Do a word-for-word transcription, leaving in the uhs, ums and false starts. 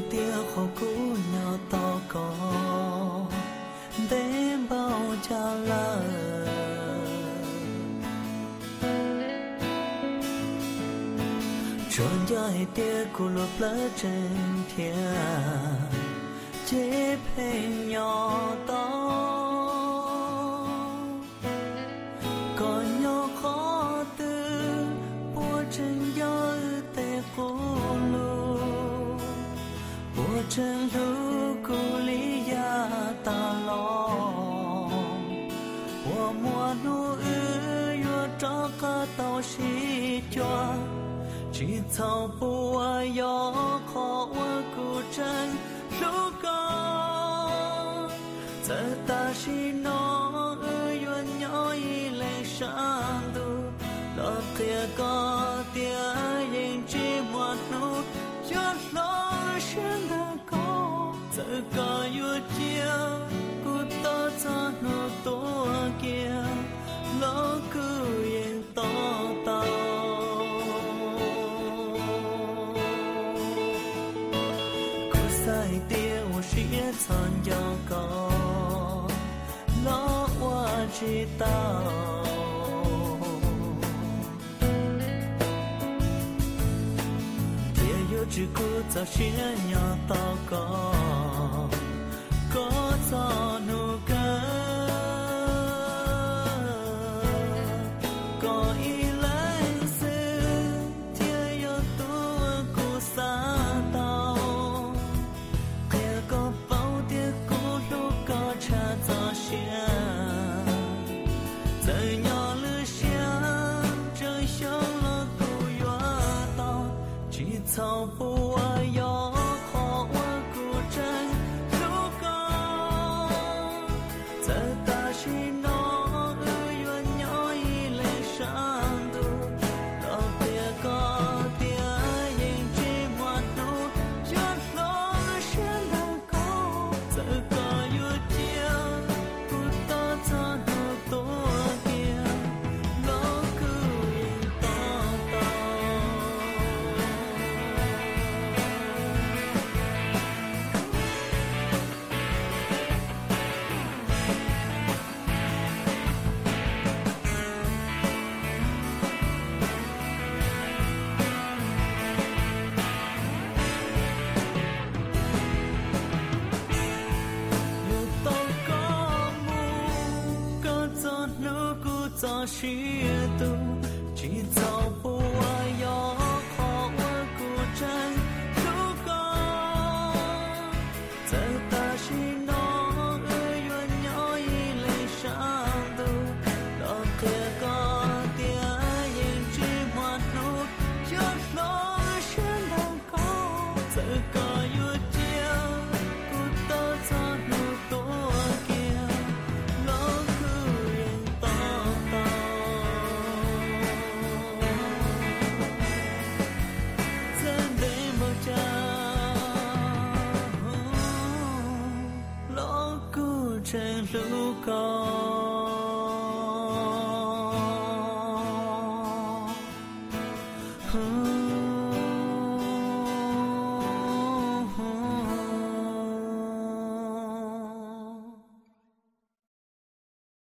tia khổ cũ nhỏ to có đêm bao cha la tròn dài tia của lụa lỡ trên thiên chế phê nhỏ to có nhỏ khó tư bùa trên gió tê cô lù bùa trên lũ cô lý gia ta lo bùa mùa nụ ư yua cho cả tàu xí cho chỉ thâu bùa gió khó qua cụ chân lúc có giờ ta chỉ nó ư yun nhỏ y lệ sang tu lo kia có tia yên chỉ một nụ cho lo xuyên đã có giờ có yun chia cụ ta cho nó tổ kia lo cứ yên to tao sai tia我是也曾有过那我知道也有只顾早些要祷告có gió nụ cơ có ý lãnh sự tia yêu tua của xa tao草不啊有好我古镇如高在大西诺日月鸟一类上度老别高点引起马路就落线的高这个有点不到这么多点老古引导到早些度，只走不完要好我古镇如高，在大西诺日月鸟一类上度，老铁高点引起马路就落线的高，这个有点不到咱路多点，老古人到。真如高。